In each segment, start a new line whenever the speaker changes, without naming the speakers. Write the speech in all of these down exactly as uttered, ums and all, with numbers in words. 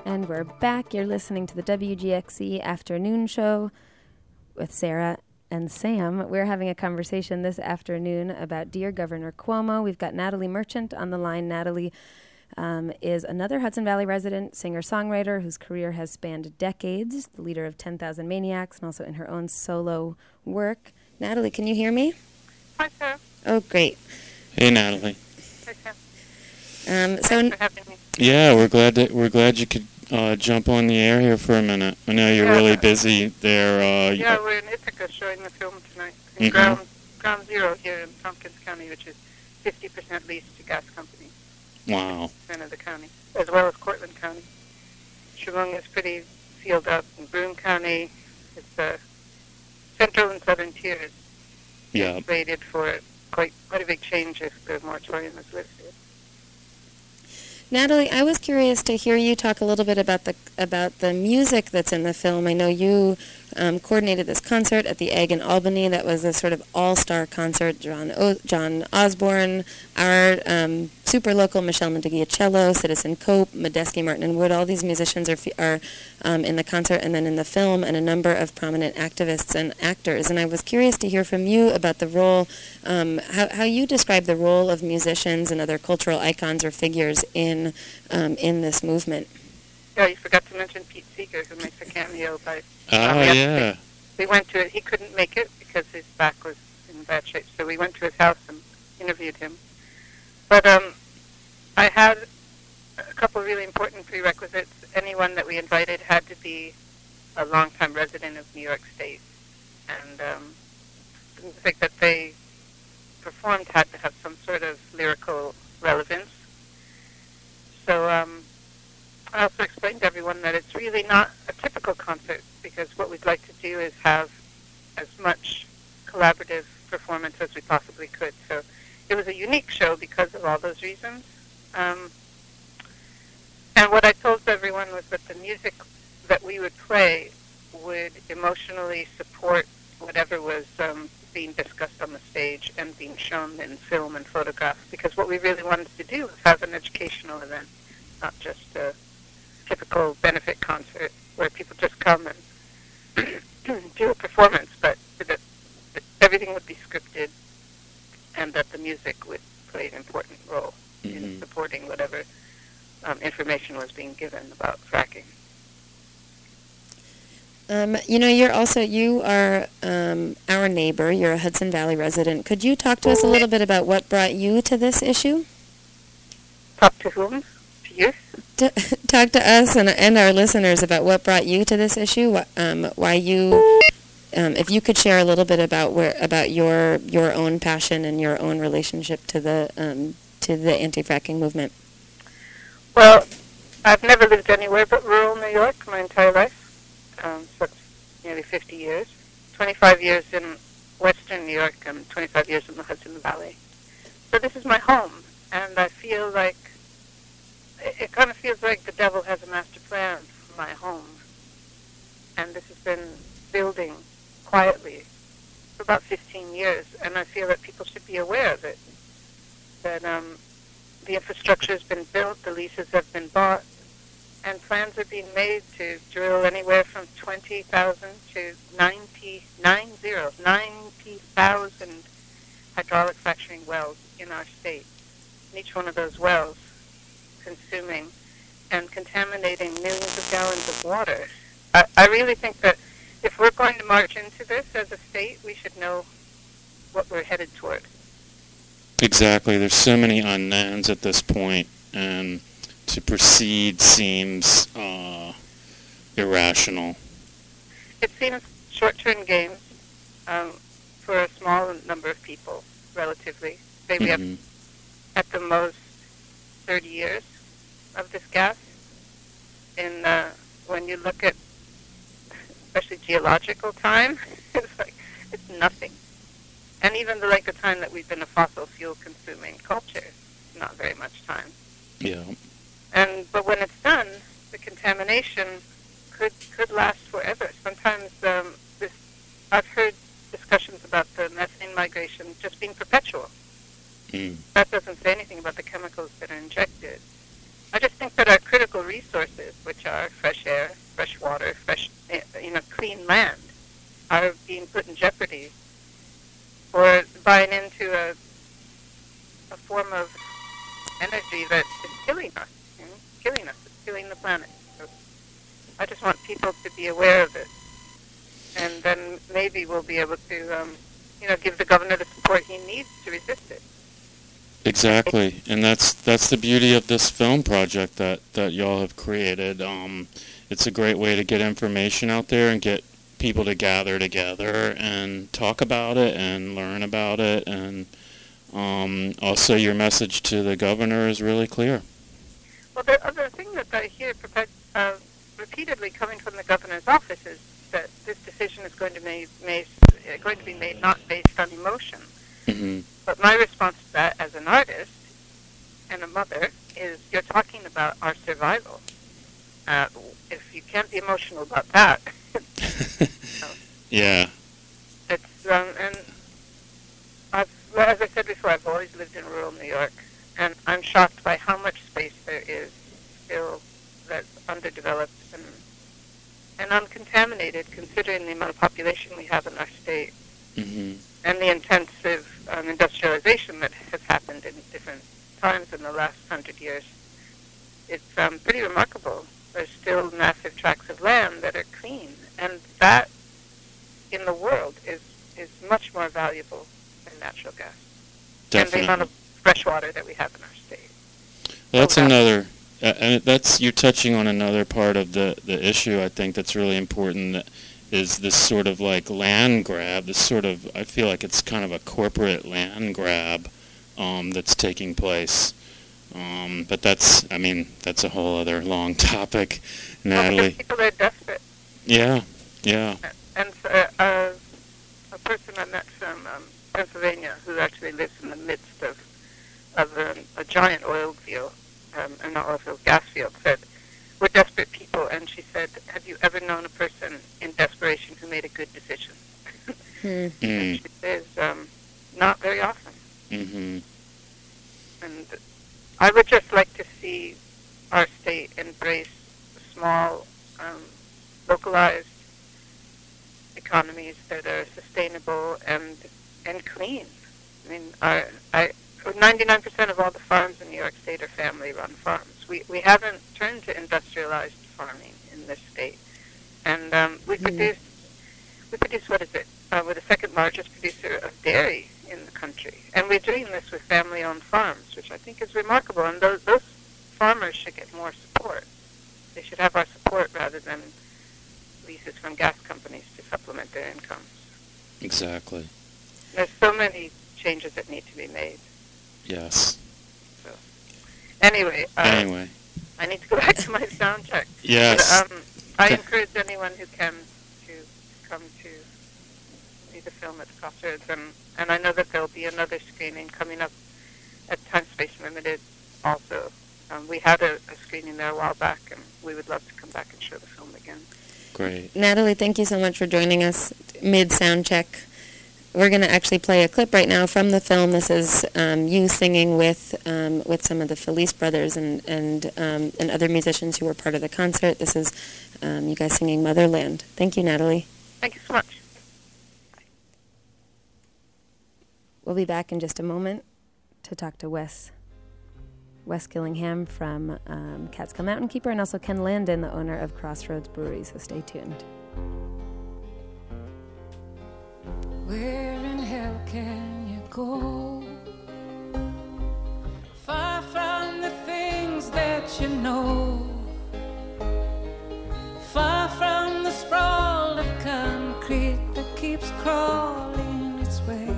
And we're back. You're listening to the W G X C Afternoon Show with Sarah and Sam. We're having a conversation this afternoon about Dear Governor Cuomo. We've got Natalie Merchant on the line. Natalie um, is another Hudson Valley resident, singer-songwriter whose career has spanned decades, the leader of ten thousand Maniacs, and also in her own solo work. Natalie, can you hear me?
Hi, Sam.
Oh, great.
Hey, Natalie.
Hi, Sam.
Um, so,
Thanks for having me.
Yeah, we're glad that we're glad you could uh, jump on the air here for a minute. I know you're
Yeah.
really busy there. Uh,
Yeah, we're in Ithaca showing the film tonight. In
Mhm.
ground, ground Zero here in Tompkins County, which is fifty percent leased to gas companies.
Wow.
percent of the county, as well as Cortland County. Chemung is pretty sealed up. In Broome County, it's uh, central and southern tiers.
Yeah.
Rated for quite quite a big change if the moratorium is lifted.
Natalie, I was curious to hear you talk a little bit about the about the music that's in the film. I know you um, coordinated this concert at the Egg in Albany. That was a sort of all-star concert. John o- John Osborne, our um, super local Michelle Mendigiacello, Citizen Cope, Medeski, Martin and Wood. All these musicians are are um, in the concert and then in the film, and a number of prominent activists and actors. And I was curious to hear from you about the role, um, how how you describe the role of musicians and other cultural icons or figures in um, in this movement.
Yeah, you forgot to mention Pete Seeger, who makes a cameo by...
Oh,
um,
yeah.
We went to it. He couldn't make it because his back was in bad shape, so we went to his house and interviewed him. But um, I had a couple of really important prerequisites. Anyone that we invited had to be a longtime resident of New York State, and um, the music that they performed had to have some sort of lyrical relevance. So um, I also explained to everyone that it's really not a typical concert, because what we'd like to do is have as much collaborative performance as we possibly could. So it was a unique show because of all those reasons. Um, and what I told everyone was that the music that we would play would emotionally support whatever was um, being discussed on the stage and being shown in film and photographs, because what we really wanted to do was have an educational event, not just a typical benefit concert where people just come and do a performance, but that, that everything would be scripted and that the music would play an important role mm-hmm. in supporting whatever um, information was being given about fracking.
Um, you know, you're also, you are um, our neighbor. You're a Hudson Valley resident. Could you talk to us a little bit about what brought you to this issue?
Talk to whom? To you?
To, talk to us and, and our listeners about what brought you to this issue, what, um, why you, um, if you could share a little bit about where, about your your own passion and your own relationship to the um, to the anti-fracking movement.
Well, I've never lived anywhere but rural New York my entire life. Um, so it's nearly fifty years, twenty-five years in western New York and twenty-five years in the Hudson Valley. So this is my home, and I feel like, it, it kind of feels like the devil has a master plan for my home. And this has been building quietly for about fifteen years, and I feel that people should be aware of it, that um, the infrastructure has been built, the leases have been bought, and plans are being made to drill anywhere from twenty thousand to ninety, nine zero, ninety thousand hydraulic fracturing wells in our state. And each one of those wells consuming and contaminating millions of gallons of water. I, I really think that if we're going to march into this as a state, we should know what we're headed toward.
Exactly. There's so many unknowns at this point, and to proceed seems uh, irrational.
It seems short-term games um, for a small number of people, relatively. Say we
mm-hmm.
have, at the most, thirty years of this gas. And uh, when you look at, especially geological time, it's like, it's nothing. And even the length of time that we've been a fossil fuel-consuming culture, not very much time.
Yeah.
And but when it's done, the contamination could could last forever. Sometimes um, this, I've heard discussions about the methane migration just being perpetual.
Mm.
That doesn't say anything about the chemicals that are injected. I just think that our critical resources, which are fresh air, fresh water, fresh, eh, you know, clean land, are being put in jeopardy for buying into a, a form of energy that is killing us, you know, killing us, it's killing the planet. So I just want people to be aware of it, and then maybe we'll be able to, um, you know, give the governor the support he needs to resist it.
Exactly, and that's that's the beauty of this film project that, that y'all have created. Um, it's a great way to get information out there and get people to gather together and talk about it and learn about it, and um, also your message to the governor is really clear.
Well, the other thing that I hear perpet- uh, repeatedly coming from the governor's office is that this decision is going to, made, made, uh, going to be made not based on emotion.
Mm-hmm.
But my response to that as an artist and a mother is you're talking about our survival. Uh, if you can't be emotional about that, so
Yeah.
it's um, and I've, well, as I said before, I've always lived in rural New York, and I'm shocked by how much space there is still that's underdeveloped and and uncontaminated, considering the amount of population we have in our state.
Mm-hmm.
And the intensive um, industrialization that has happened in different times in the last hundred years. It's um, pretty remarkable. There's still massive tracts of land that are clean, and that in the world is, is much more valuable than natural gas.
Definitely.
And the amount of fresh water that we have in our state.
Well, that's
So
another, uh, and that's, you're touching on another part of the, the issue I think that's really important, that is this sort of like land grab, this sort of, I feel like it's kind of a corporate land grab um, that's taking place. Um, but that's, I mean, that's a whole other long topic, Natalie.
Well, because people are desperate.
Yeah, yeah.
And uh, uh, a person I met from um, Pennsylvania who actually lives in the midst of, of um, a giant oil field, um, and not oil field, gas field, said, we're desperate people, and she said, have you ever known a person in desperation who made a good decision?
Hmm.
And
Mm.
she says, um, not very often.
Mm-hmm.
And I would just like to see our state embrace small, um, localized economies that are sustainable and and clean. I mean, our, I, ninety-nine percent of all the farms in New York State are family-run farms. We we haven't turned to industrialized farming in this state, and um, we
Mm.
produce we produce what is it? Uh, we're the second largest producer of dairy in the country, and we're doing this with family-owned farms, which I think is remarkable. And those those farmers should get more support. They should have our support rather than leases from gas companies to supplement their incomes.
Exactly.
There's so many changes that need to be made.
Yes.
So, anyway, uh,
Anyway.
I need to go back to my sound check.
Yes.
But, um, I encourage anyone who can to come to see the film at the Crossroads, and, and I know that there'll be another screening coming up at Time Space Limited also. Um, we had a, a screening there a while back, and we would love to come back and show the film again.
Great.
Natalie, thank you so much for joining us mid-sound check. We're going to actually play a clip right now from the film. This is um, you singing with um, with some of the Felice brothers and and um, and other musicians who were part of the concert. This is um, you guys singing Motherland. Thank you, Natalie.
Thank you so much.
We'll be back in just a moment to talk to Wes Wes Gillingham from um, Catskill Mountain Keeper, and also Ken Landon, the owner of Crossroads Brewery. So stay tuned.
Where in hell can you go? Far from the things that you know. Far from the sprawl of concrete that keeps crawling its way.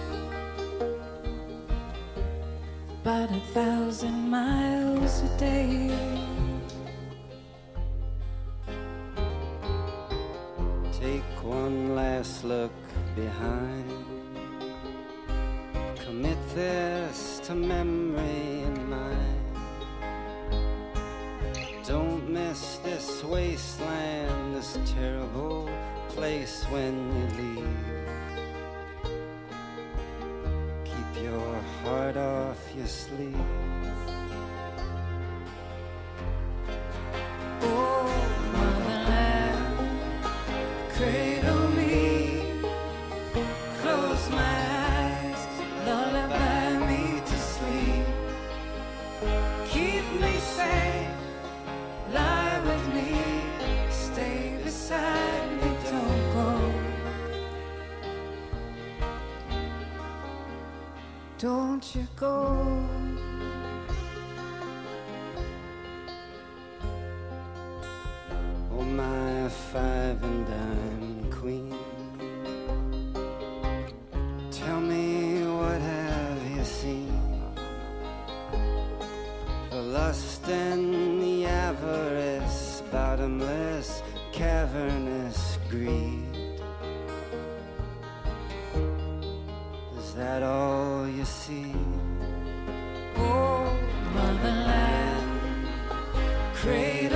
About a thousand miles a day.
Take one last look behind. Commit this to memory and mind. Don't miss this wasteland, this terrible place when you leave. Keep your heart off your sleeve.
keep me safe. Lie with me, stay beside me, don't go. Don't you go.
Oh, my five and dime queen, tell me, what have you seen? The lust and the avarice, bottomless, cavernous greed. Is that all you see?
Oh, motherland, cradle